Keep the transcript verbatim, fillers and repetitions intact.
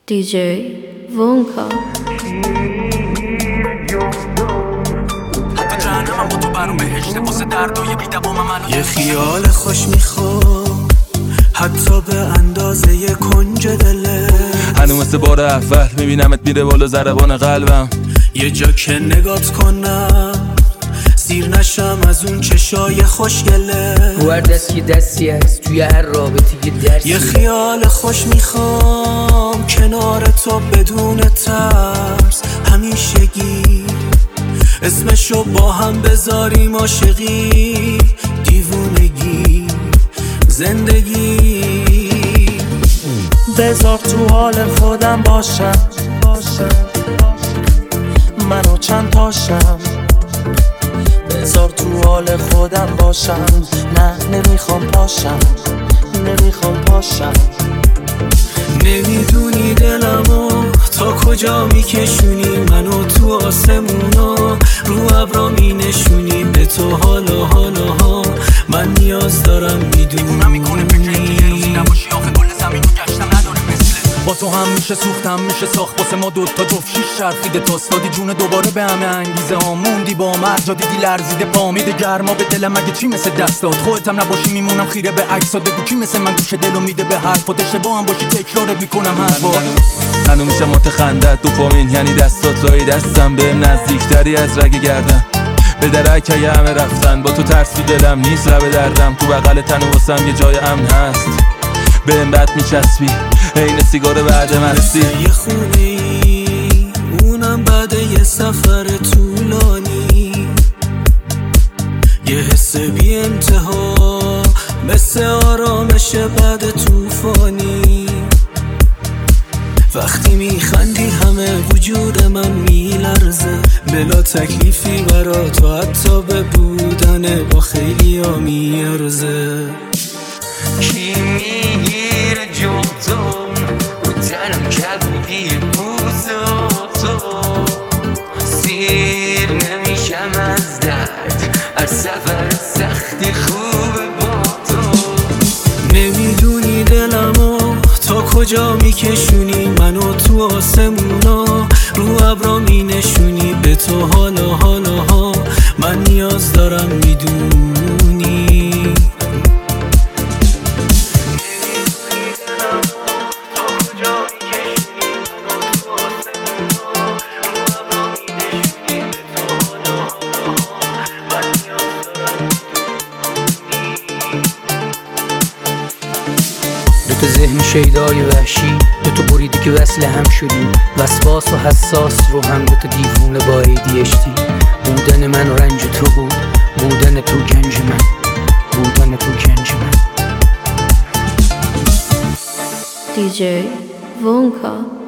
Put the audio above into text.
دی جی وونکا. حتی جهنمم با تو برام بهشته واسه دردای بی دوام من. یه خیال خوش میخوام حتی به اندازه یه کنج دله. هنو مثل بار اول میبینمت میره بالا ضربان قلبم. یه جا که نگات کنم سیر نشم از اون چشای خوشگله. رو هر دست یه دستی هست توی هر رابطه یه درسی. یه خیال خوش میخوام کنار تو بدون ترس همیشگی. اسمشو با هم بذاریم عاشقی، دیوونگی، زندگی. بذار تو حال خودم باشم، منو چند تاشم. بذار تو حال خودم باشم، نه نمیخوام پاشم، نمیخوام پاشم. نمیدونی دلمو تا کجا میکشونی، منو تو آسمونا رو ابرا مینشونی. به تو حالا حالا ها من نیاز دارم میدونی. میکنه فکر اینکه روزی نباشی آخه کل زمین رو گشتم نداره مثله. با تو هم میشه سوختم میشه ساخت واسه ما دوتا جفت شیش چرخیده تاست دادی جون دوباره به همه انگیزه ها. موندی با مرجا دیدی لرزیده پا میده گرما به دلم اگه چی مثل دستات. خودت هم نباشی میمونم خیره به عکسات. بگو کی مثل من گوش دلو میده به حرفات. اشتباه هم باشی تکرارت میکنم هر بار. هنو میشه متخندت دوپامین یعنی دستات لای دستم به نزدیکتری از رگ گردن. به درک های همه رفتن با تو ترس تو دلم نیست لب دردم. تو بغل تن و واسم یه جای امن هست. به این بد میچسبی این سیگار بعد مستی. یه خونه ای اونم بعد یه سفر طولانی. یه حس بی انتها مثل آرامش بعد طوفانی. وقتی میخندی همه وجود من میلرزه. بلا تکلیفی برا تو حتی به بودن با خیلی ها میارزه. کی میگیره جوتون و تنم کبودی پوزو تو. سیر نمیشم از درد هر سفر سختی خوبه با تو. نمیدونی دلمو تا کجا میکشونی، منو تو آسمونا رو ابرا مینشونی. به تو حالا حالا ها من نیاز دارم میدونی. دو تا ذهن شیدای وحشی، دو تا بریدی که وصل هم شدیم. وسواس و حساس رو هم دو تا دیوونه با ای دی اچ دی. بودن من و رنج تو بود، بودن تو گنج من، بودن تو گنج من. دی جی وونکا.